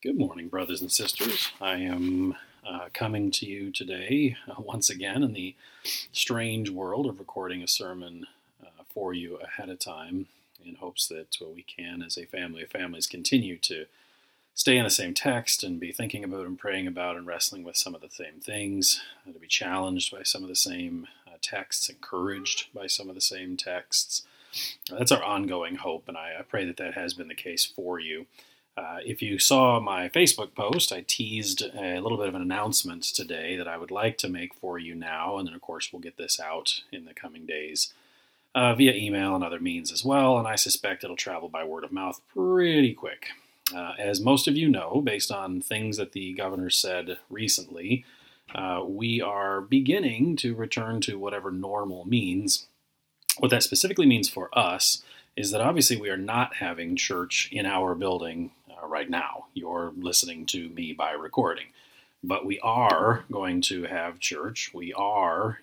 Good morning, brothers and sisters. I am coming to you today once again in the strange world of recording a sermon for you ahead of time in hopes that we can, as a family of families, continue to stay in the same text and be thinking about and praying about and wrestling with some of the same things, to be challenged by some of the same texts, encouraged by some of the same texts. That's our ongoing hope, and I pray that that has been the case for you. If you saw my Facebook post, I teased a little bit of an announcement today that I would like to make for you now, and then of course we'll get this out in the coming days via email and other means as well, and I suspect it'll travel by word of mouth pretty quick. As most of you know, based on things that the governor said recently, we are beginning to return to whatever normal means. What that specifically means for us is that obviously we are not having church in our building right now. You're listening to me by recording. But we are going to have church. We are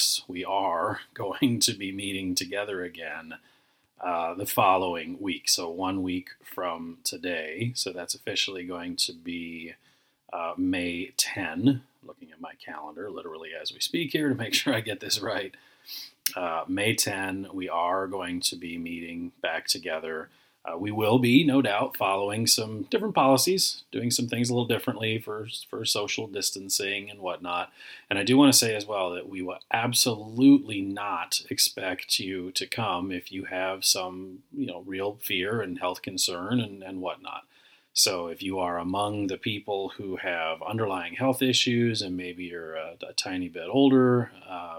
going to be meeting together again the following week. So 1 week from today. So that's officially going to be May 10. Looking at my calendar literally as we speak here to make sure I get this right. May 10, we are going to be meeting back together. We will be, no doubt, following some different policies, doing some things a little differently for social distancing and whatnot. And I do want to say as well that we will absolutely not expect you to come if you have some, real fear and health concern and whatnot. So if you are among the people who have underlying health issues and maybe you're a tiny bit older,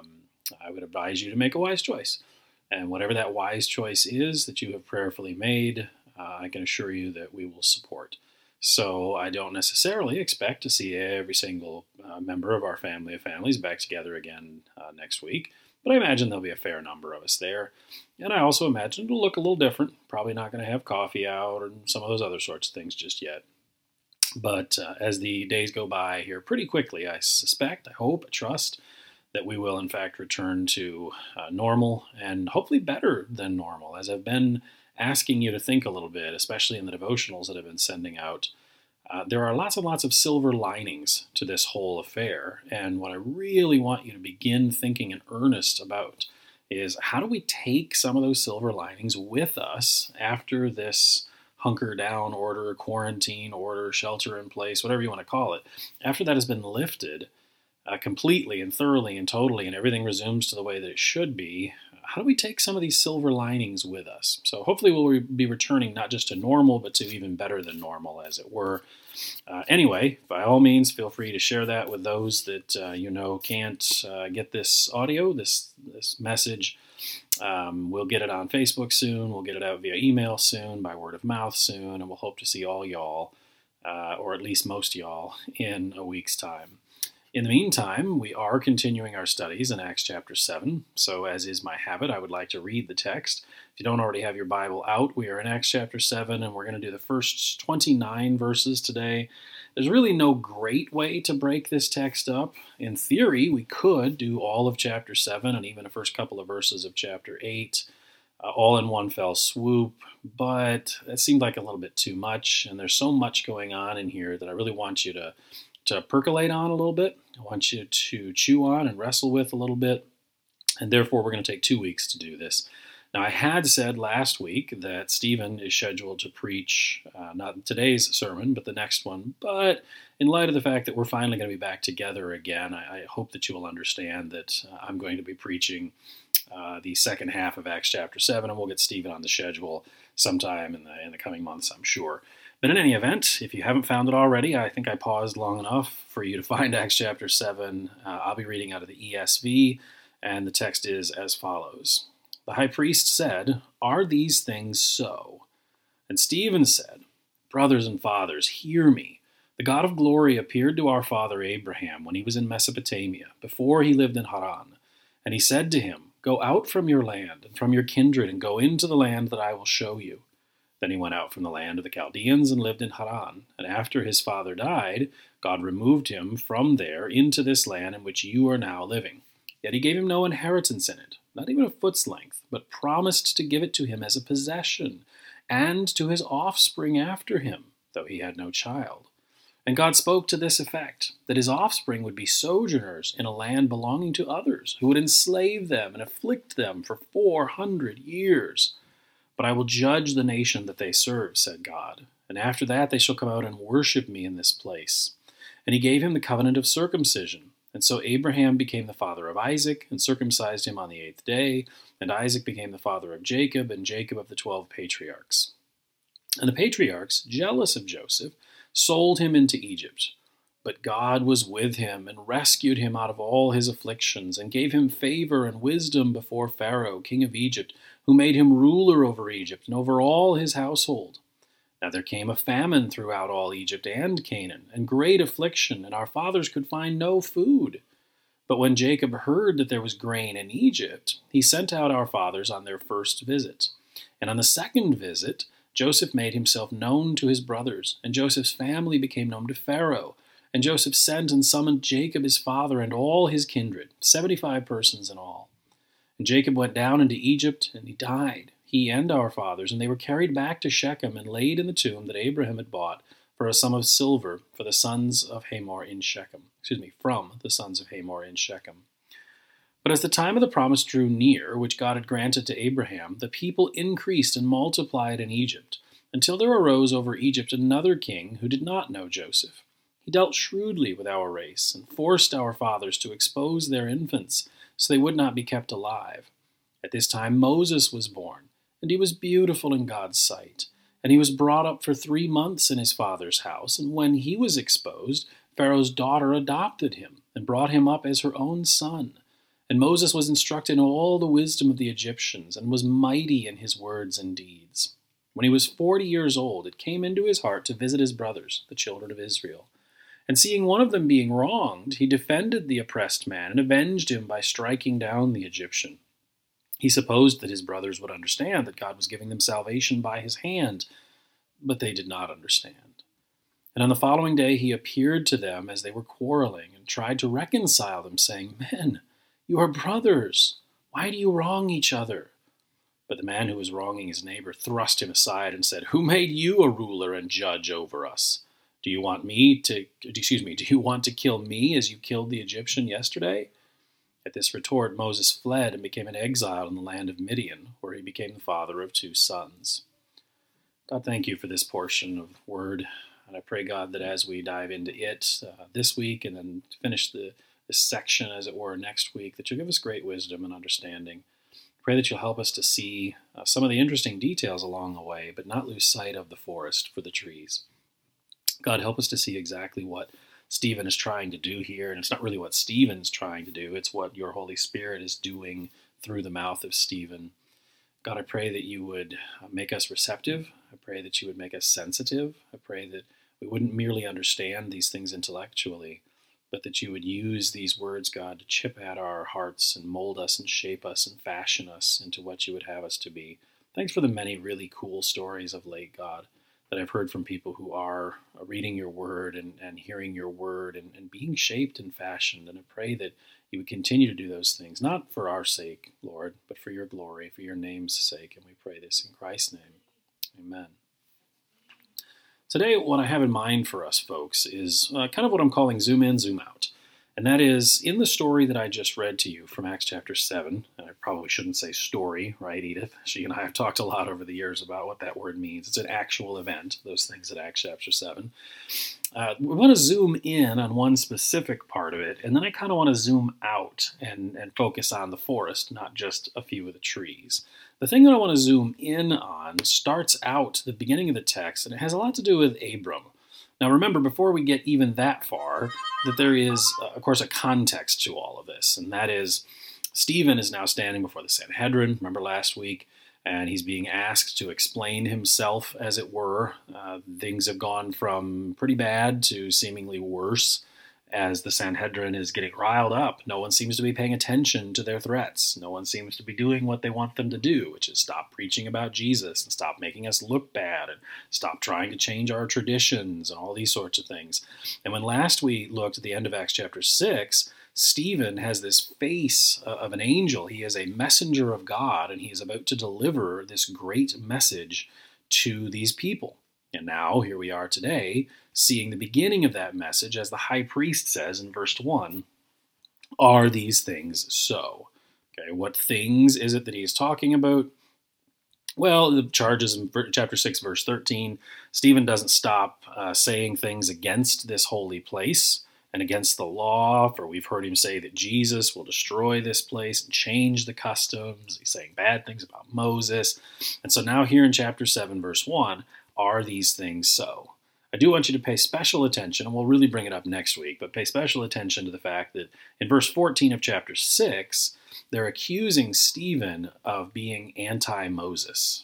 I would advise you to make a wise choice. And whatever that wise choice is that you have prayerfully made, I can assure you that we will support. So I don't necessarily expect to see every single member of our family of families back together again next week, but I imagine there'll be a fair number of us there. And I also imagine it'll look a little different. Probably not going to have coffee out or some of those other sorts of things just yet. But as the days go by here pretty quickly, I suspect, I hope, I trust, that we will in fact return to normal and hopefully better than normal. As I've been asking you to think a little bit, especially in the devotionals that I've been sending out, there are lots and lots of silver linings to this whole affair. And what I really want you to begin thinking in earnest about is how do we take some of those silver linings with us after this hunker down order, quarantine order, shelter in place, whatever you want to call it, after that has been lifted completely and thoroughly and totally, and everything resumes to the way that it should be. How do we take some of these silver linings with us? So hopefully we'll be returning not just to normal, but to even better than normal, as it were. Anyway, by all means, feel free to share that with those that can't get this audio, this message. We'll get it on Facebook soon. We'll get it out via email soon, by word of mouth soon, and we'll hope to see all y'all, or at least most y'all, in a week's time. In the meantime, we are continuing our studies in Acts chapter 7, so as is my habit, I would like to read the text. If you don't already have your Bible out, we are in Acts chapter 7, and we're going to do the first 29 verses today. There's really no great way to break this text up. In theory, we could do all of chapter 7 and even the first couple of verses of chapter 8, all in one fell swoop, but that seemed like a little bit too much, and there's so much going on in here that I really want you to percolate on a little bit. I want you to chew on and wrestle with a little bit, and therefore we're going to take 2 weeks to do this. Now, I had said last week that Stephen is scheduled to preach not today's sermon, but the next one, but in light of the fact that we're finally going to be back together again, I hope that you will understand that I'm going to be preaching the second half of Acts chapter 7, and we'll get Stephen on the schedule sometime in the coming months, I'm sure. But in any event, if you haven't found it already, I think I paused long enough for you to find Acts chapter 7. I'll be reading out of the ESV, and the text is as follows. The high priest said, "Are these things so?" And Stephen said, "Brothers and fathers, hear me. The God of glory appeared to our father Abraham when he was in Mesopotamia, before he lived in Haran. And he said to him, 'Go out from your land and from your kindred and go into the land that I will show you.' Then he went out from the land of the Chaldeans and lived in Haran. And after his father died, God removed him from there into this land in which you are now living. Yet he gave him no inheritance in it, not even a foot's length, but promised to give it to him as a possession, and to his offspring after him, though he had no child. And God spoke to this effect, that his offspring would be sojourners in a land belonging to others, who would enslave them and afflict them for 400 years. But I will judge the nation that they serve, said God, and after that they shall come out and worship me in this place. And he gave him the covenant of circumcision. And so Abraham became the father of Isaac, and circumcised him on the 8th day, and Isaac became the father of Jacob, and Jacob of the 12 patriarchs. And the patriarchs, jealous of Joseph, sold him into Egypt. But God was with him, and rescued him out of all his afflictions, and gave him favor and wisdom before Pharaoh, king of Egypt, who made him ruler over Egypt and over all his household. Now there came a famine throughout all Egypt and Canaan, and great affliction, and our fathers could find no food. But when Jacob heard that there was grain in Egypt, he sent out our fathers on their first visit. And on the second visit, Joseph made himself known to his brothers, and Joseph's family became known to Pharaoh. And Joseph sent and summoned Jacob his father and all his kindred, 75 persons in all. And Jacob went down into Egypt, and he died, he and our fathers, and they were carried back to Shechem and laid in the tomb that Abraham had bought for a sum of silver for the sons of Hamor in Shechem. From the sons of Hamor in Shechem. But as the time of the promise drew near, which God had granted to Abraham, the people increased and multiplied in Egypt, until there arose over Egypt another king who did not know Joseph. He dealt shrewdly with our race, and forced our fathers to expose their infants, so they would not be kept alive. At this time Moses was born, and he was beautiful in God's sight. And he was brought up for 3 months in his father's house, and when he was exposed, Pharaoh's daughter adopted him, and brought him up as her own son. And Moses was instructed in all the wisdom of the Egyptians, and was mighty in his words and deeds. When he was 40 years old, it came into his heart to visit his brothers, the children of Israel. And seeing one of them being wronged, he defended the oppressed man, and avenged him by striking down the Egyptian. He supposed that his brothers would understand that God was giving them salvation by his hand, but they did not understand. And on the following day he appeared to them as they were quarreling, and tried to reconcile them, saying, Men, you are brothers. Why do you wrong each other? But the man who was wronging his neighbor thrust him aside and said, Who made you a ruler and judge over us? Do you want to kill me as you killed the Egyptian yesterday? At this retort, Moses fled and became an exile in the land of Midian, where he became the father of 2 sons. God, thank you for this portion of word. And I pray, God, that as we dive into it this week and then finish this section, as it were, next week, that you'll give us great wisdom and understanding. Pray that you'll help us to see some of the interesting details along the way, but not lose sight of the forest for the trees. God, help us to see exactly what Stephen is trying to do here. And it's not really what Stephen's trying to do. It's what your Holy Spirit is doing through the mouth of Stephen. God, I pray that you would make us receptive. I pray that you would make us sensitive. I pray that we wouldn't merely understand these things intellectually, but that you would use these words, God, to chip at our hearts and mold us and shape us and fashion us into what you would have us to be. Thanks for the many really cool stories of late, God, that I've heard from people who are reading your word and hearing your word and being shaped and fashioned. And I pray that you would continue to do those things, not for our sake, Lord, but for your glory, for your name's sake. And we pray this in Christ's name. Amen. Today, what I have in mind for us, folks, is kind of what I'm calling zoom in, zoom out. And that is, in the story that I just read to you from Acts chapter 7, and I probably shouldn't say story, right, Edith? She and I have talked a lot over the years about what that word means. It's an actual event, those things at Acts chapter 7. We want to zoom in on one specific part of it, and then I kind of want to zoom out and focus on the forest, not just a few of the trees. The thing that I want to zoom in on starts out the beginning of the text, and it has a lot to do with Abram. Now remember, before we get even that far, that there is, of course, a context to all of this, and that is Stephen is now standing before the Sanhedrin, remember last week, and he's being asked to explain himself, as it were. Things have gone from pretty bad to seemingly worse as the Sanhedrin is getting riled up. No one seems to be paying attention to their threats. No one seems to be doing what they want them to do, which is stop preaching about Jesus and stop making us look bad and stop trying to change our traditions and all these sorts of things. And when last we looked at the end of Acts chapter 6, Stephen has this face of an angel. He is a messenger of God, and he is about to deliver this great message to these people. And now, here we are today, seeing the beginning of that message, as the high priest says in verse 1, are these things so? Okay, what things is it that he is talking about? Well, the charges in chapter 6, verse 13, Stephen doesn't stop saying things against this holy place and against the law, for we've heard him say that Jesus will destroy this place and change the customs. He's saying bad things about Moses. And so now here in chapter 7, verse 1, are these things so? I do want you to pay special attention, and we'll really bring it up next week, but pay special attention to the fact that in verse 14 of chapter 6, they're accusing Stephen of being anti-Moses.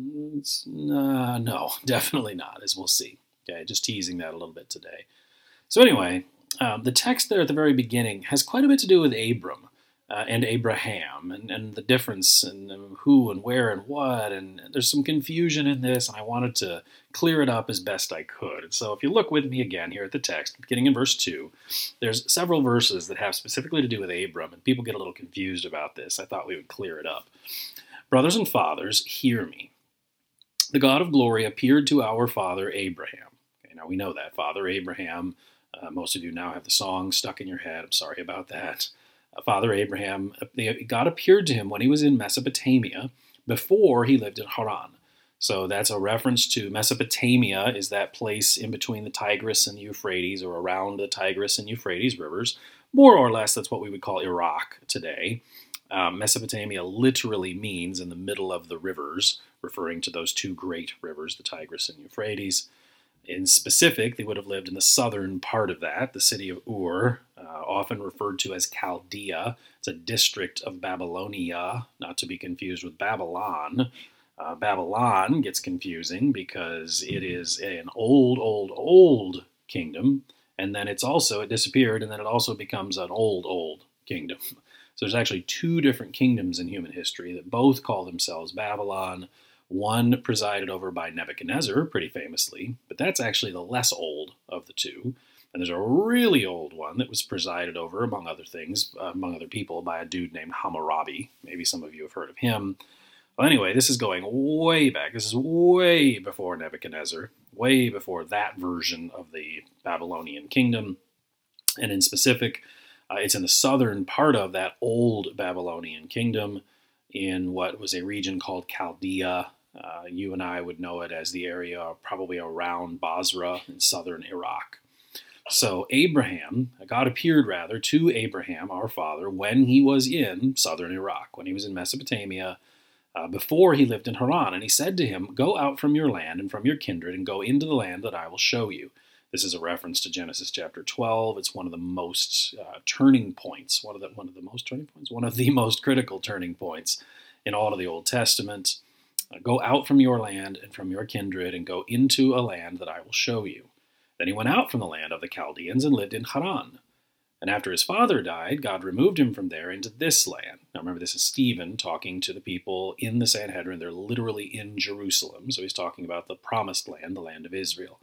No, definitely not, as we'll see. Okay, just teasing that a little bit today. So anyway, the text there at the very beginning has quite a bit to do with Abram and Abraham and the difference and who and where and what. And there's some confusion in this, and I wanted to clear it up as best I could. And so if you look with me again here at the text, beginning in verse 2, there's several verses that have specifically to do with Abram, and people get a little confused about this. I thought we would clear it up. Brothers and fathers, hear me. The God of glory appeared to our father Abraham. Okay, now we know that. Father Abraham, most of you now have the song stuck in your head. I'm sorry about that. Father Abraham, God appeared to him when he was in Mesopotamia before he lived in Haran. So that's a reference to Mesopotamia, is that place in between the Tigris and the Euphrates, or around the Tigris and Euphrates rivers. More or less, that's what we would call Iraq today. Mesopotamia literally means in the middle of the rivers, referring to those two great rivers, the Tigris and Euphrates. In specific, they would have lived in the southern part of that, the city of Ur, often referred to as Chaldea. It's a district of Babylonia, not to be confused with Babylon. Babylon gets confusing because it is an old kingdom, and then it disappeared, and then it also becomes an old kingdom. So there's actually two different kingdoms in human history that both call themselves Babylon. One presided over by Nebuchadnezzar, pretty famously, but that's actually the less old of the two. And there's a really old one that was presided over, among other things, among other people, by a dude named Hammurabi. Maybe some of you have heard of him. Well, anyway, this is going way back. This is way before Nebuchadnezzar, way before that version of the Babylonian kingdom. And in specific, it's in the southern part of that old Babylonian kingdom in what was a region called Chaldea. You and I would know it as the area probably around Basra in southern Iraq. So God appeared to Abraham, our father, when he was in southern Iraq, when he was in Mesopotamia, before he lived in Haran. And he said to him, "Go out from your land and from your kindred and go into the land that I will show you." This is a reference to Genesis chapter 12. It's one of the most turning points, one of the most critical turning points in all of the Old Testament. Go out from your land and from your kindred and go into a land that I will show you. Then he went out from the land of the Chaldeans and lived in Haran. And after his father died, God removed him from there into this land. Now remember, this is Stephen talking to the people in the Sanhedrin. They're literally in Jerusalem. So he's talking about the promised land, the land of Israel.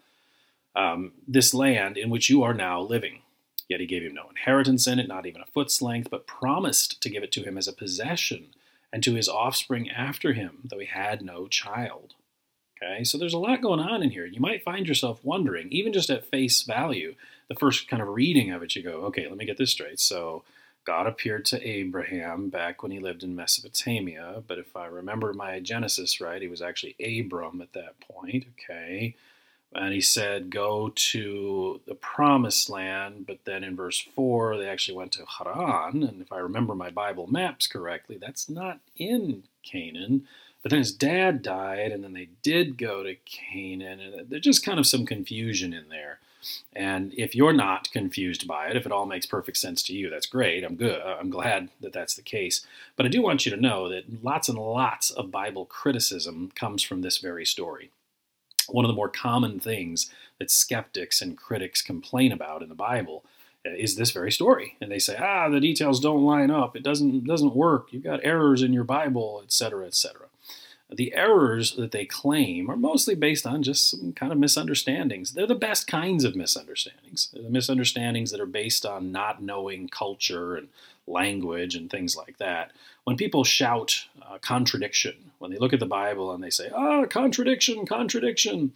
This land in which you are now living. Yet he gave him no inheritance in it, not even a foot's length, but promised to give it to him as a possession and to his offspring after him, though he had no child. Okay, so there's a lot going on in here. You might find yourself wondering, even just at face value, the first kind of reading of it, you go, okay, let me get this straight. So God appeared to Abraham back when he lived in Mesopotamia, but if I remember my Genesis right, he was actually Abram at that point, okay? And he said, go to the promised land, but then in verse 4, they actually went to Haran, and if I remember my Bible maps correctly, that's not in Canaan. But then his dad died, and then they did go to Canaan, and there's just kind of some confusion in there. And if you're not confused by it, if it all makes perfect sense to you, that's great. I'm glad that that's the case. But I do want you to know that lots and lots of Bible criticism comes from this very story. One of the more common things that skeptics and critics complain about in the Bible is this very story. And they say, the details don't line up. It doesn't work. You've got errors in your Bible, etc., etc. The errors that they claim are mostly based on just some kind of misunderstandings. They're the best kinds of misunderstandings. They're the misunderstandings that are based on not knowing culture and language and things like that. When people shout contradiction, when they look at the Bible and they say, contradiction, contradiction,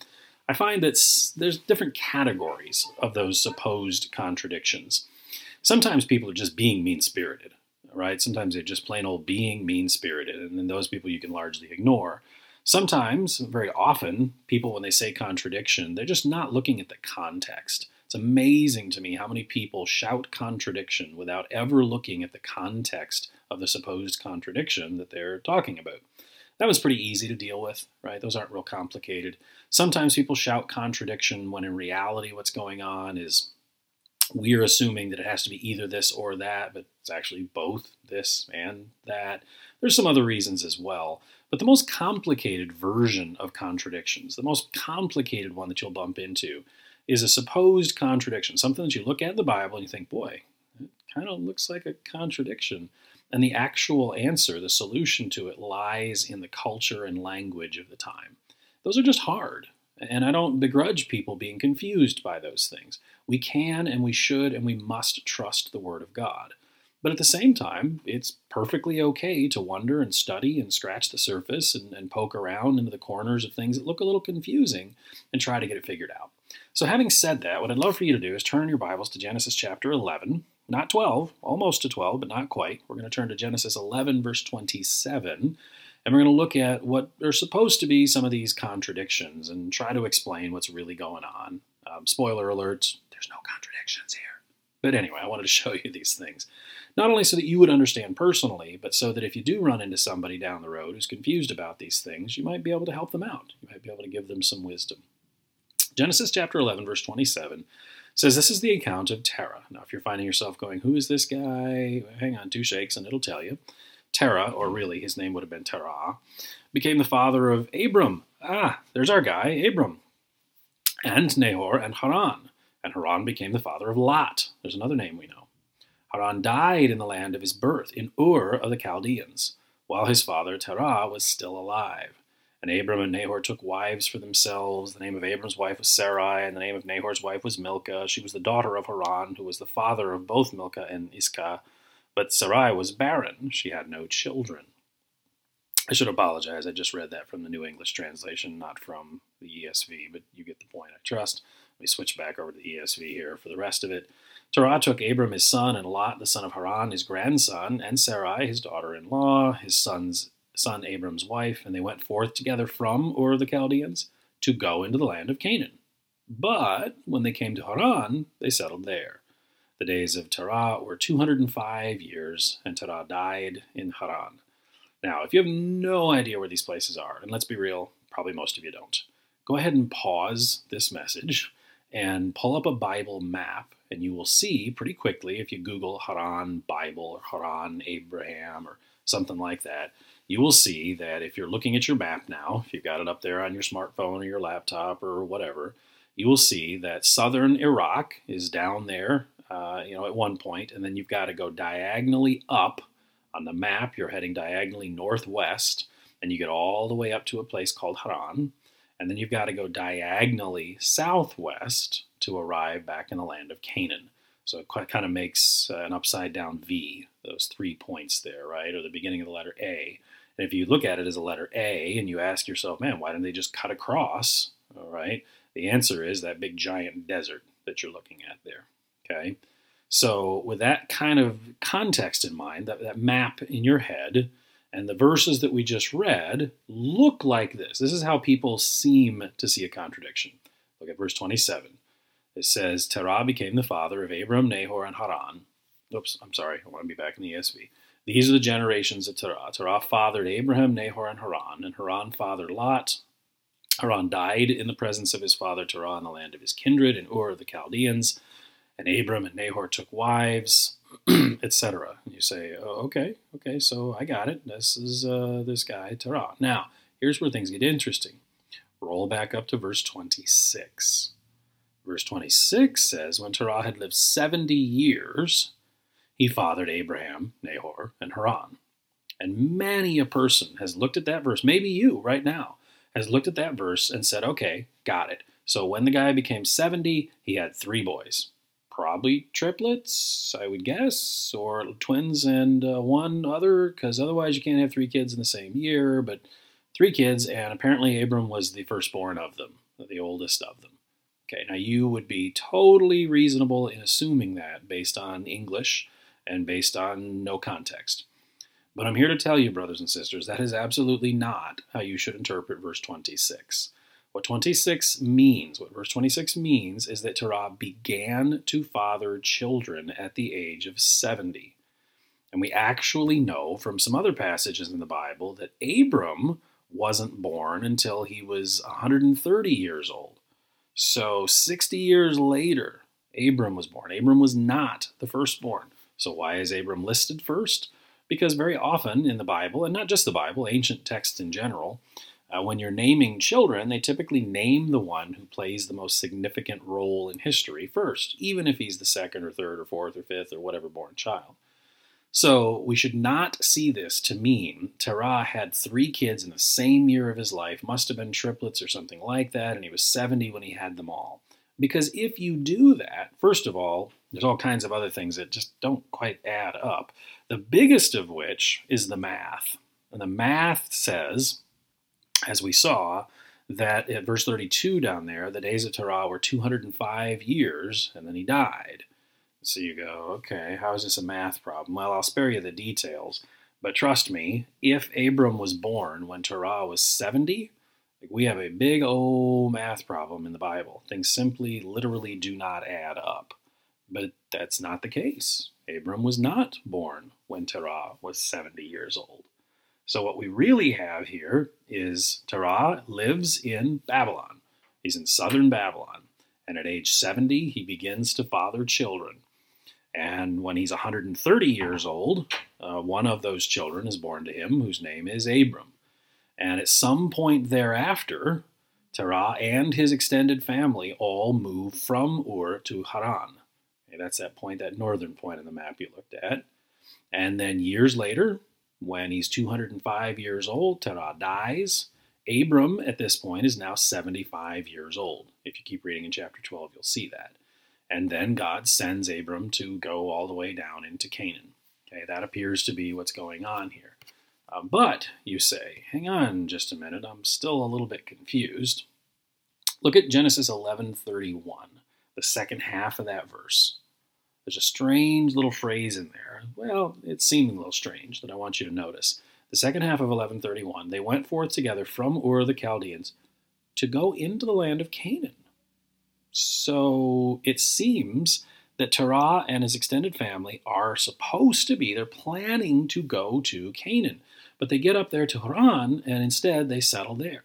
I find that there's different categories of those supposed contradictions. Sometimes people are just being mean-spirited, right? Sometimes they're just plain old being mean-spirited, and then those people you can largely ignore. Sometimes, very often, people, when they say contradiction, they're just not looking at the context. It's amazing to me how many people shout contradiction without ever looking at the context of the supposed contradiction that they're talking about. That was pretty easy to deal with, right? Those aren't real complicated. Sometimes people shout contradiction when in reality what's going on is we're assuming that it has to be either this or that, but it's actually both this and that. There's some other reasons as well. But the most complicated version of contradictions, the most complicated one that you'll bump into, is a supposed contradiction, something that you look at in the Bible and you think, boy, it kind of looks like a contradiction. And the actual answer, the solution to it, lies in the culture and language of the time. Those are just hard. And I don't begrudge people being confused by those things. We can and we should and we must trust the Word of God. But at the same time, it's perfectly okay to wonder and study and scratch the surface and poke around into the corners of things that look a little confusing and try to get it figured out. So having said that, what I'd love for you to do is turn your Bibles to Genesis chapter 11, not 12, almost to 12, but not quite. We're going to turn to Genesis 11, verse 27, and we're going to look at what are supposed to be some of these contradictions and try to explain what's really going on. Spoiler alert, there's no contradictions here. But anyway, I wanted to show you these things. Not only so that you would understand personally, but so that if you do run into somebody down the road who's confused about these things, you might be able to help them out. You might be able to give them some wisdom. Genesis chapter 11, verse 27 says, this is the account of Terah. Now, if you're finding yourself going, who is this guy? Hang on, 2 shakes and it'll tell you. Terah, or really his name would have been Terah, became the father of Abram. There's our guy, Abram. And Nahor and Haran. And Haran became the father of Lot. There's another name we know. Haran died in the land of his birth, in Ur of the Chaldeans, while his father Terah was still alive. And Abram and Nahor took wives for themselves. The name of Abram's wife was Sarai, and the name of Nahor's wife was Milcah. She was the daughter of Haran, who was the father of both Milcah and Iscah. But Sarai was barren. She had no children. I should apologize. I just read that from the New English Translation, not from the ESV, but you get the point, I trust. Let me switch back over to the ESV here for the rest of it. Terah took Abram his son, and Lot the son of Haran his grandson, and Sarai his daughter-in-law, his son Abram's wife, and they went forth together from Ur of the Chaldeans to go into the land of Canaan. But when they came to Haran, they settled there. The days of Terah were 205 years, and Terah died in Haran. Now, if you have no idea where these places are, and let's be real, probably most of you don't, go ahead and pause this message and pull up a Bible map, and you will see pretty quickly, if you Google Haran Bible or Haran Abraham or something like that, you will see that if you're looking at your map now, if you've got it up there on your smartphone or your laptop or whatever, you will see that southern Iraq is down there, at one point, and then you've got to go diagonally up on the map. You're heading diagonally northwest, and you get all the way up to a place called Haran. And then you've got to go diagonally southwest to arrive back in the land of Canaan. So it kind of makes an upside-down V, those 3 points there, right, or the beginning of the letter A. And if you look at it as a letter A and you ask yourself, man, why didn't they just cut across, all right, the answer is that big giant desert that you're looking at there, okay? So with that kind of context in mind, that map in your head, and the verses that we just read look like this. This is how people seem to see a contradiction. Look at verse 27. It says, Terah became the father of Abram, Nahor, and Haran. Oops, I'm sorry. I want to be back in the ESV. These are the generations of Terah. Terah fathered Abraham, Nahor, and Haran fathered Lot. Haran died in the presence of his father Terah in the land of his kindred in Ur of the Chaldeans. And Abram and Nahor took wives, etc. And you say, oh, okay, so I got it. This is this guy, Terah. Now, here's where things get interesting. Roll back up to verse 26. Verse 26 says, when Terah had lived 70 years, he fathered Abraham, Nahor, and Haran. And many a person has looked at that verse, maybe you right now, has looked at that verse and said, okay, got it. So when the guy became 70, he had 3 boys. Probably triplets, I would guess, or twins and one other, because otherwise you can't have 3 kids in the same year, but 3 kids, and apparently Abram was the firstborn of them. the oldest of them. Okay, now you would be totally reasonable in assuming that based on English and based on no context. But I'm here to tell you, brothers and sisters, that is absolutely not how you should interpret verse 26. What verse 26 means is that Terah began to father children at the age of 70. And we actually know from some other passages in the Bible that Abram wasn't born until he was 130 years old. So 60 years later, Abram was born. Abram was not the firstborn. So why is Abram listed first? Because very often in the Bible, and not just the Bible, ancient texts in general, when you're naming children, they typically name the one who plays the most significant role in history first, even if he's the second or third or fourth or fifth or whatever born child. So we should not see this to mean Terah had 3 kids in the same year of his life, must have been triplets or something like that, and he was 70 when he had them all. Because if you do that, first of all, there's all kinds of other things that just don't quite add up. The biggest of which is the math. And the math says, as we saw, that at verse 32 down there, the days of Terah were 205 years, and then he died. So you go, okay, how is this a math problem? Well, I'll spare you the details, but trust me, if Abram was born when Terah was 70, we have a big old math problem in the Bible. Things simply, literally do not add up. But that's not the case. Abram was not born when Terah was 70 years old. So what we really have here is Terah lives in Babylon. He's in southern Babylon. And at age 70, he begins to father children. And when he's 130 years old, one of those children is born to him, whose name is Abram. And at some point thereafter, Terah and his extended family all move from Ur to Haran. Okay, that's that point, that northern point on the map you looked at. And then years later, when he's 205 years old, Terah dies. Abram, at this point, is now 75 years old. If you keep reading in chapter 12, you'll see that. And then God sends Abram to go all the way down into Canaan. Okay, that appears to be what's going on here. But, you say, hang on just a minute, I'm still a little bit confused. Look at Genesis 11:31, the second half of that verse. There's a strange little phrase in there. Well, it's seeming a little strange that I want you to notice. The second half of 11:31, they went forth together from Ur of the Chaldeans to go into the land of Canaan. So it seems that Terah and his extended family are supposed to be, they're planning to go to Canaan. But they get up there to Haran, and instead they settle there.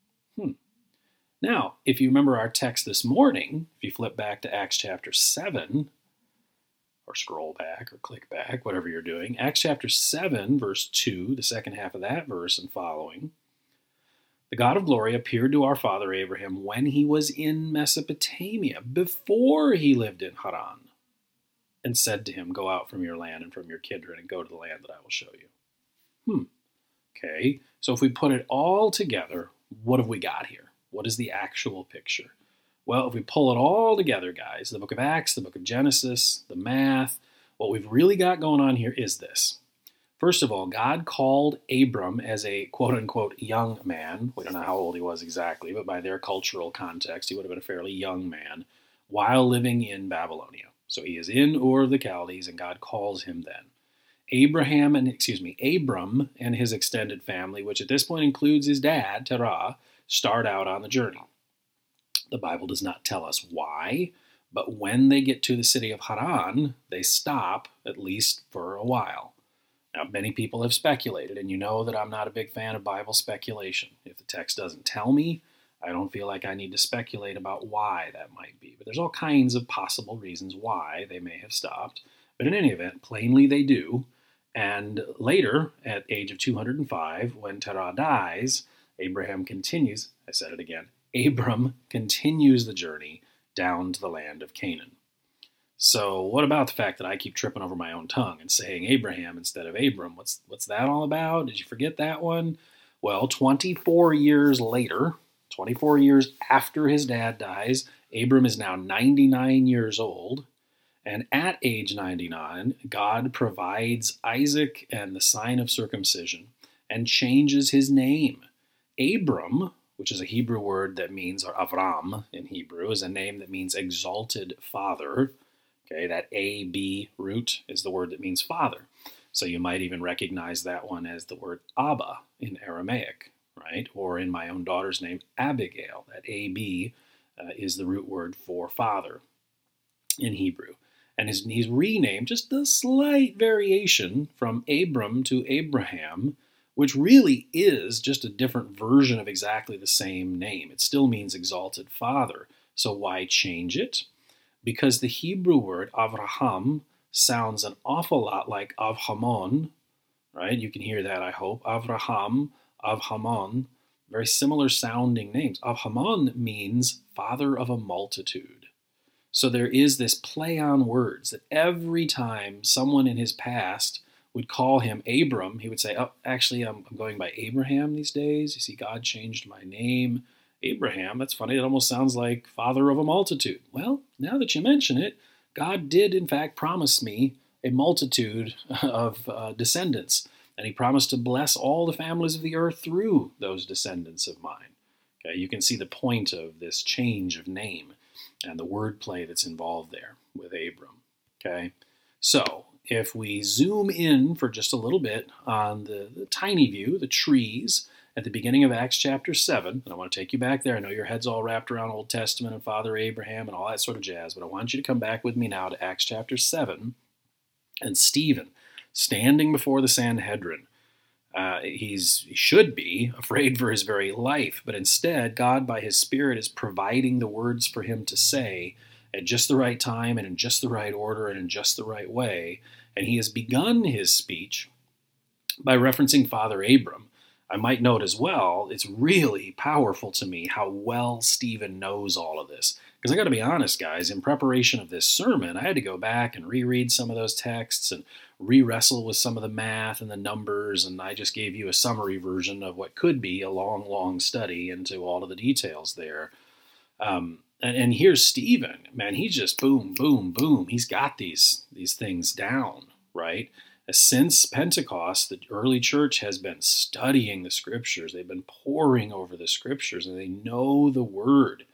Now, if you remember our text this morning, if you flip back to Acts chapter 7, or scroll back or click back, whatever you're doing, Acts chapter 7, verse 2, the second half of that verse and following, the God of glory appeared to our father Abraham when he was in Mesopotamia, before he lived in Haran, and said to him, go out from your land and from your kindred and go to the land that I will show you. Okay, so if we put it all together, what have we got here? What is the actual picture? Well, if we pull it all together, guys, the book of Acts, the book of Genesis, the math, what we've really got going on here is this. First of all, God called Abram as a quote-unquote young man. We don't know how old he was exactly, but by their cultural context, he would have been a fairly young man while living in Babylonia. So he is in Ur of the Chaldees, and God calls him then. Abram and his extended family, which at this point includes his dad, Terah, start out on the journey. The Bible does not tell us why, but when they get to the city of Haran, they stop, at least for a while. Now, many people have speculated, and you know that I'm not a big fan of Bible speculation. If the text doesn't tell me, I don't feel like I need to speculate about why that might be. But there's all kinds of possible reasons why they may have stopped. But in any event, plainly they do. And later, at age of 205, when Terah dies, Abram continues the journey down to the land of Canaan. So what about the fact that I keep tripping over my own tongue and saying Abraham instead of Abram? What's that all about? Did you forget that one? Well, 24 years later, 24 years after his dad dies, Abram is now 99 years old. And at age 99, God provides Isaac and the sign of circumcision and changes his name. Abram, which is a Hebrew word that means, or Avram in Hebrew, is a name that means exalted father. Okay, that A-B root is the word that means father. So you might even recognize that one as the word Abba in Aramaic, right? Or in my own daughter's name, Abigail. That A-B is the root word for father in Hebrew. And he's renamed, just a slight variation from Abram to Abraham, which really is just a different version of exactly the same name. It still means exalted father. So why change it? Because the Hebrew word Avraham sounds an awful lot like Avhamon, right? You can hear that, I hope. Avraham, Avhamon, very similar sounding names. Avhamon means father of a multitude. So there is this play on words that every time someone in his past would call him Abram, he would say, oh, actually, I'm going by Abraham these days. You see, God changed my name. Abraham, that's funny. It almost sounds like father of a multitude. Well, now that you mention it, God did, in fact, promise me a multitude of descendants. And he promised to bless all the families of the earth through those descendants of mine. Okay, you can see the point of this change of name and the wordplay that's involved there with Abram. Okay, so if we zoom in for just a little bit on the tiny view, the trees, at the beginning of Acts chapter 7, and I want to take you back there. I know your head's all wrapped around Old Testament and Father Abraham and all that sort of jazz, but I want you to come back with me now to Acts chapter 7 and Stephen standing before the Sanhedrin. He should be afraid for his very life, but instead, God, by his Spirit, is providing the words for him to say at just the right time and in just the right order and in just the right way. And he has begun his speech by referencing Father Abram. I might note as well, it's really powerful to me how well Stephen knows all of this. Because I got to be honest, guys, in preparation of this sermon, I had to go back and reread some of those texts and re-wrestle with some of the math and the numbers, and I just gave you a summary version of what could be a long, long study into all of the details there. And here's Stephen, man, he's just boom, boom, boom. He's got these things down, right? Since Pentecost, the early church has been studying the scriptures. They've been poring over the scriptures, and they know the word.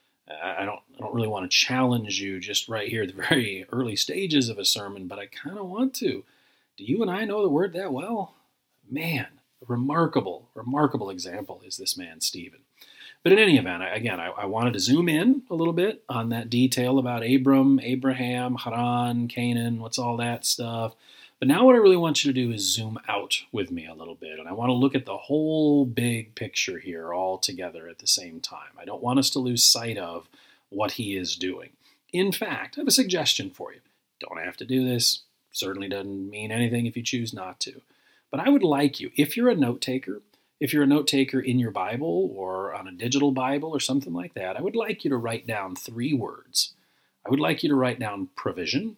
I don't really want to challenge you just right here at the very early stages of a sermon, but I kind of want to. Do you and I know the word that well? Man, a remarkable, remarkable example is this man, Stephen. But in any event, I wanted to zoom in a little bit on that detail about Abram, Abraham, Haran, Canaan, what's all that stuff. But now what I really want you to do is zoom out with me a little bit, and I want to look at the whole big picture here all together at the same time. I don't want us to lose sight of what he is doing. In fact, I have a suggestion for you. Don't have to do this. Certainly doesn't mean anything if you choose not to. But I would like you, if you're a note taker in your Bible or on a digital Bible or something like that, I would like you to write down 3 words. I would like you to write down provision,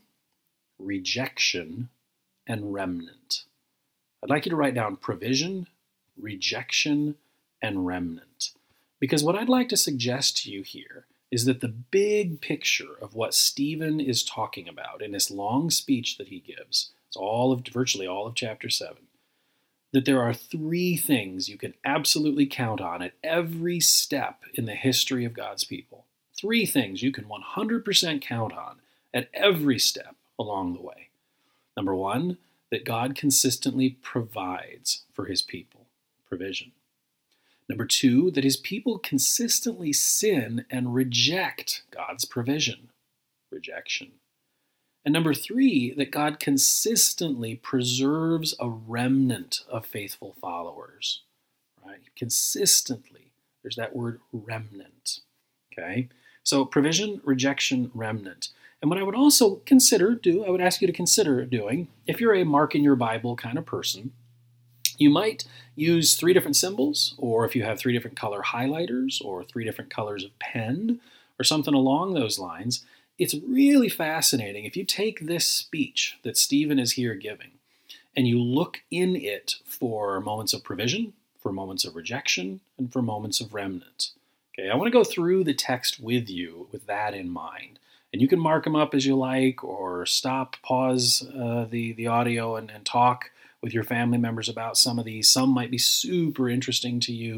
rejection, and remnant. I'd like you to write down provision, rejection, and remnant. Because what I'd like to suggest to you here is that the big picture of what Stephen is talking about in this long speech that he gives, it's virtually all of chapter 7, that there are 3 things you can absolutely count on at every step in the history of God's people. 3 things you can 100% count on at every step along the way. Number 1, that God consistently provides for his people, provision. Number 2, that his people consistently sin and reject God's provision, rejection. And number 3, that God consistently preserves a remnant of faithful followers, right? Consistently. There's that word remnant, okay? So provision, rejection, remnant. And what I would also I would ask you to consider doing, if you're a mark in your Bible kind of person, you might use 3 different symbols, or if you have 3 different color highlighters, or 3 different colors of pen, or something along those lines. It's really fascinating if you take this speech that Stephen is here giving, and you look in it for moments of provision, for moments of rejection, and for moments of remnant. Okay, I want to go through the text with you with that in mind. And you can mark them up as you like, or stop, pause the audio and talk with your family members about some of these. Some might be super interesting to you.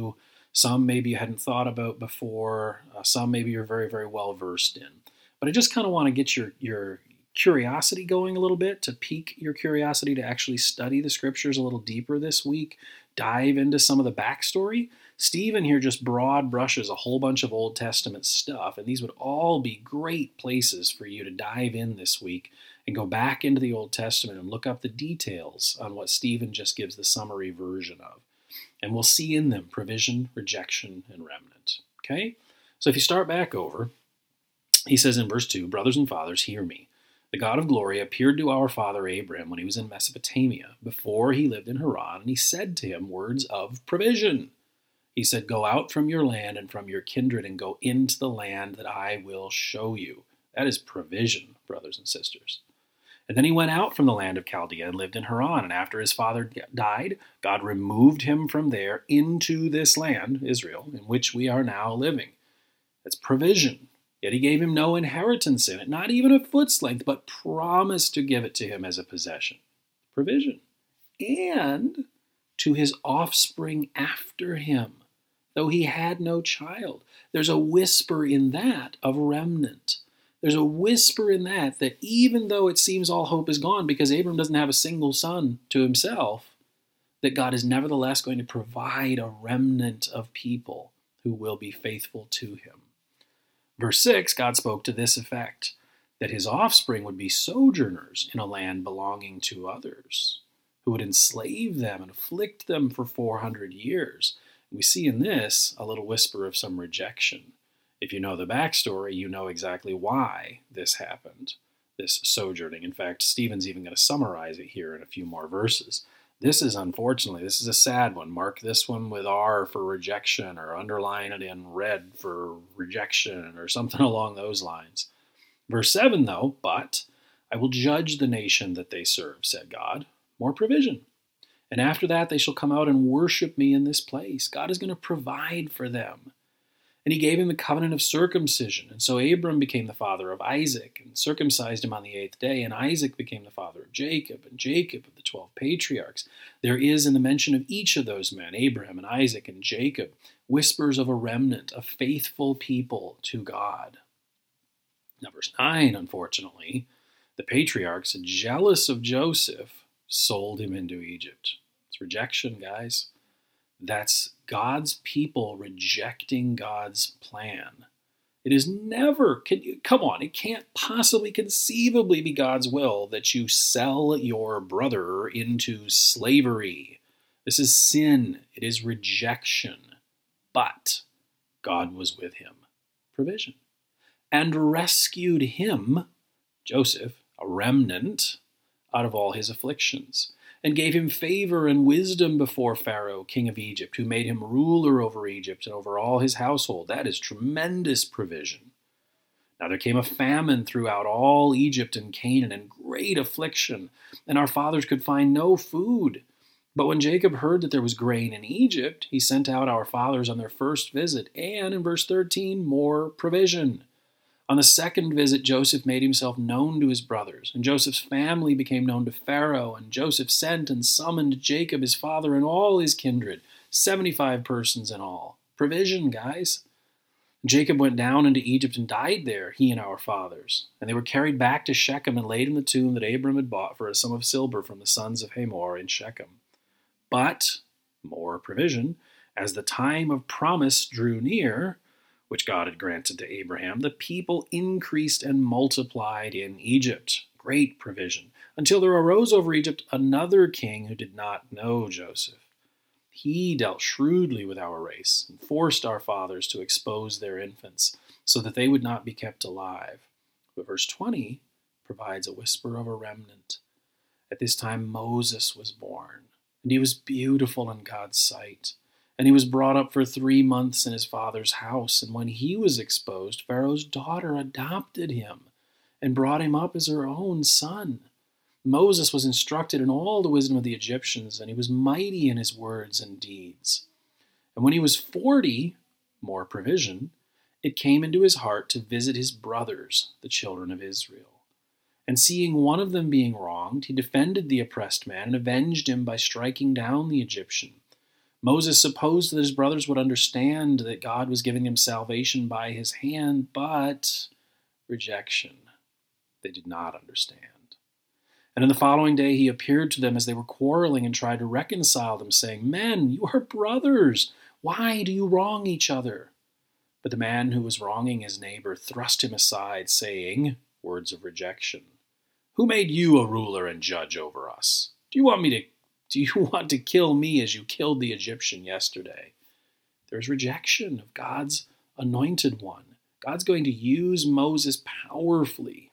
Some maybe you hadn't thought about before. Some maybe you're very, very well versed in. But I just kind of want to get your curiosity going a little bit, to pique your curiosity to actually study the scriptures a little deeper this week, dive into some of the backstory. Stephen here just broad brushes a whole bunch of Old Testament stuff, and these would all be great places for you to dive in this week and go back into the Old Testament and look up the details on what Stephen just gives the summary version of. And we'll see in them provision, rejection, and remnant. Okay? So if you start back over, he says in verse 2, "Brothers and fathers, hear me. The God of glory appeared to our father Abraham when he was in Mesopotamia, before he lived in Haran, and he said to him words of provision. He said, 'Go out from your land and from your kindred and go into the land that I will show you.'" That is provision, brothers and sisters. "And then he went out from the land of Chaldea and lived in Haran. And after his father died, God removed him from there into this land, Israel, in which we are now living." That's provision. Yet he gave him no inheritance in it, not even a foot's length, but promised to give it to him as a possession. Provision. "And to his offspring after him, though he had no child." There's a whisper in that of remnant. There's a whisper in that even though it seems all hope is gone because Abram doesn't have a single son to himself, that God is nevertheless going to provide a remnant of people who will be faithful to him. Verse 6, God spoke to this effect, that his offspring would be sojourners in a land belonging to others, who would enslave them and afflict them for 400 years. We see in this a little whisper of some rejection. If you know the backstory, you know exactly why this happened, this sojourning. In fact, Stephen's even going to summarize it here in a few more verses. This is a sad one. Mark this one with R for rejection, or underline it in red for rejection, or something along those lines. Verse 7, though, "But I will judge the nation that they serve," said God. More provision. "And after that they shall come out and worship me in this place." God is going to provide for them. "And he gave him the covenant of circumcision. And so Abram became the father of Isaac, and circumcised him on the 8th day. And Isaac became the father of Jacob, and Jacob of the 12 patriarchs." There is, in the mention of each of those men, Abraham and Isaac and Jacob, whispers of a remnant, a faithful people to God. Now, verse 9, unfortunately, the patriarchs, jealous of Joseph, sold him into Egypt. It's rejection, guys. That's God's people rejecting God's plan. It is never, it can't possibly conceivably be God's will that you sell your brother into slavery. This is sin. It is rejection. But God was with him. Provision. "And rescued him," Joseph, a remnant, "out of all his afflictions, and gave him favor and wisdom before Pharaoh, king of Egypt, who made him ruler over Egypt and over all his household." That is tremendous provision. "Now there came a famine throughout all Egypt and Canaan, and great affliction, and our fathers could find no food. But when Jacob heard that there was grain in Egypt, he sent out our fathers on their first visit." And in verse 13, more provision. "On the second visit, Joseph made himself known to his brothers, and Joseph's family became known to Pharaoh, and Joseph sent and summoned Jacob, his father, and all his kindred, 75 persons in all." Provision, guys. "Jacob went down into Egypt and died there, he and our fathers. And they were carried back to Shechem and laid in the tomb that Abram had bought for a sum of silver from the sons of Hamor in Shechem. But," more provision, "as the time of promise drew near, which God had granted to Abraham, the people increased and multiplied in Egypt." Great provision. "Until there arose over Egypt another king who did not know Joseph. He dealt shrewdly with our race and forced our fathers to expose their infants so that they would not be kept alive." But verse 20 provides a whisper of a remnant. "At this time Moses was born, and he was beautiful in God's sight. And he was brought up for 3 months in his father's house. And when he was exposed, Pharaoh's daughter adopted him and brought him up as her own son. Moses was instructed in all the wisdom of the Egyptians, and he was mighty in his words and deeds. And when he was 40, more provision, it came into his heart to visit his brothers, the children of Israel. And seeing one of them being wronged, he defended the oppressed man and avenged him by striking down the Egyptian. Moses supposed that his brothers would understand that God was giving them salvation by his hand, but rejection. They did not understand. And in the following day he appeared to them as they were quarreling and tried to reconcile them, saying, "Men, you are brothers. Why do you wrong each other?" But the man who was wronging his neighbor thrust him aside, saying, words of rejection, "Who made you a ruler and judge over us? Do you want to kill me as you killed the Egyptian yesterday?" There's rejection of God's anointed one. God's going to use Moses powerfully.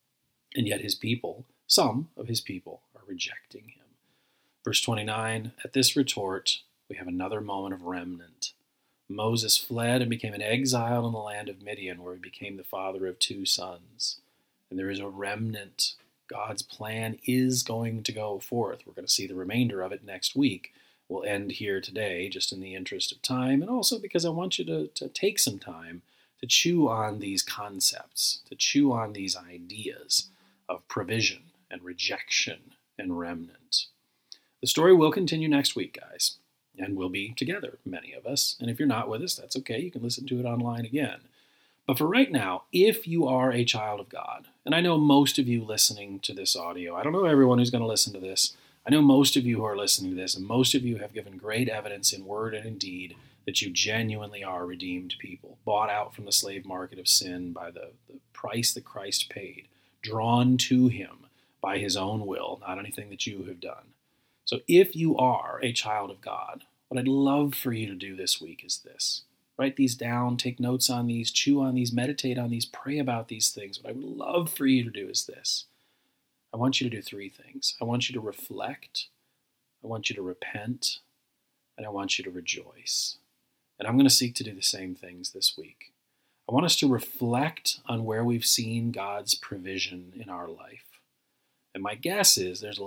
And yet his people, some of his people, are rejecting him. Verse 29, at this retort, we have another moment of remnant. Moses fled and became an exile in the land of Midian, where he became the father of 2 sons. And there is a remnant. God's plan is going to go forth. We're going to see the remainder of it next week. We'll end here today, just in the interest of time, and also because I want you to take some time to chew on these concepts, to chew on these ideas of provision and rejection and remnant. The story will continue next week, guys, and we'll be together, many of us. And if you're not with us, that's okay. You can listen to it online again. But for right now, if you are a child of God, and I know most of you listening to this audio, I don't know everyone who's going to listen to this. I know most of you who are listening to this, and most of you have given great evidence in word and in deed that you genuinely are redeemed people, bought out from the slave market of sin by the price that Christ paid, drawn to him by his own will, not anything that you have done. So if you are a child of God, what I'd love for you to do this week is this. Write these down, take notes on these, chew on these, meditate on these, pray about these things. What I would love for you to do is this. I want you to do 3 things. I want you to reflect, I want you to repent, and I want you to rejoice. And I'm going to seek to do the same things this week. I want us to reflect on where we've seen God's provision in our life. And my guess is there's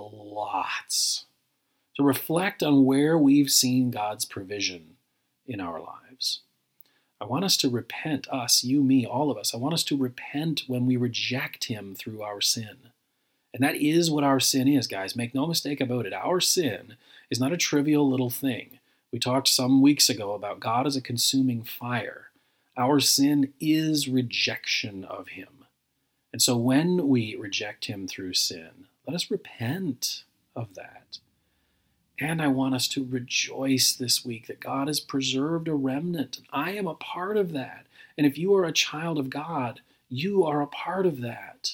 lots. To reflect on where we've seen God's provision in our lives. I want us to repent, us, you, me, all of us. I want us to repent when we reject him through our sin. And that is what our sin is, guys. Make no mistake about it. Our sin is not a trivial little thing. We talked some weeks ago about God as a consuming fire. Our sin is rejection of him. And so when we reject him through sin, let us repent of that. And I want us to rejoice this week that God has preserved a remnant. I am a part of that. And if you are a child of God, you are a part of that.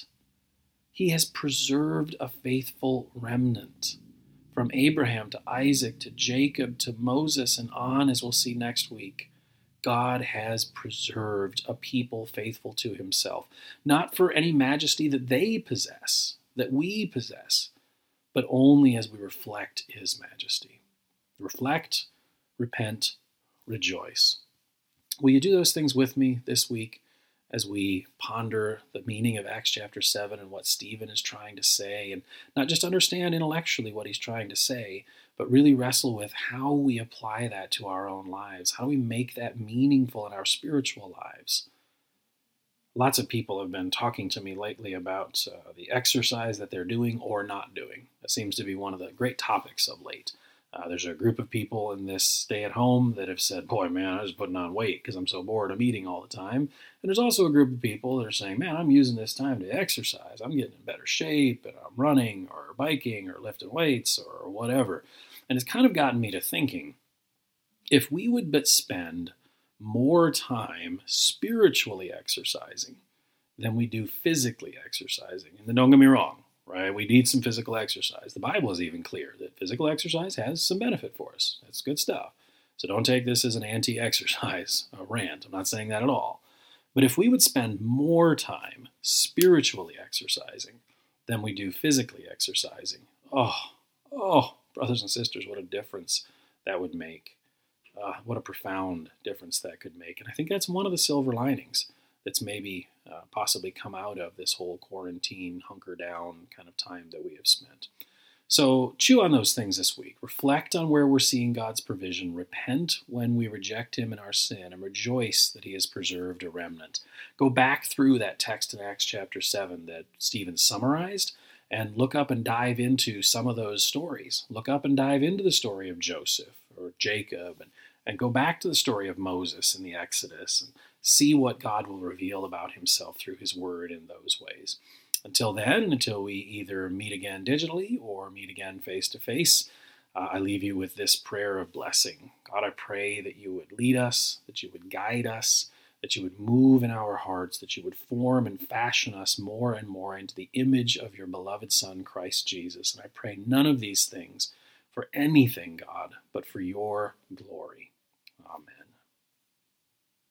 He has preserved a faithful remnant. From Abraham to Isaac to Jacob to Moses and on, as we'll see next week, God has preserved a people faithful to himself. Not for any majesty that they possess, that we possess, but only as we reflect his majesty. Reflect, repent, rejoice. Will you do those things with me this week as we ponder the meaning of Acts chapter 7 and what Stephen is trying to say, and not just understand intellectually what he's trying to say, but really wrestle with how we apply that to our own lives? How do we make that meaningful in our spiritual lives? Lots of people have been talking to me lately about the exercise that they're doing or not doing. That seems to be one of the great topics of late. There's a group of people in this stay at home that have said, boy, man, I was putting on weight because I'm so bored of eating all the time. And there's also a group of people that are saying, man, I'm using this time to exercise. I'm getting in better shape and I'm running or biking or lifting weights or whatever. And it's kind of gotten me to thinking, if we would but spend more time spiritually exercising than we do physically exercising. And then don't get me wrong, right? We need some physical exercise. The Bible is even clear that physical exercise has some benefit for us. That's good stuff. So don't take this as an anti-exercise rant. I'm not saying that at all. But if we would spend more time spiritually exercising than we do physically exercising, oh, brothers and sisters, what a difference that would make. What a profound difference that could make. And I think that's one of the silver linings that's maybe possibly come out of this whole quarantine, hunker down kind of time that we have spent. So chew on those things this week. Reflect on where we're seeing God's provision. Repent when we reject him in our sin, and rejoice that he has preserved a remnant. Go back through that text in Acts chapter 7 that Stephen summarized, and look up and dive into some of those stories. Look up and dive into the story of Joseph, or Jacob, and go back to the story of Moses in the Exodus and see what God will reveal about himself through his word in those ways. Until then, until we either meet again digitally or meet again face to face, I leave you with this prayer of blessing. God, I pray that you would lead us, that you would guide us, that you would move in our hearts, that you would form and fashion us more and more into the image of your beloved Son, Christ Jesus. And I pray none of these things for anything, God, but for your glory. Amen.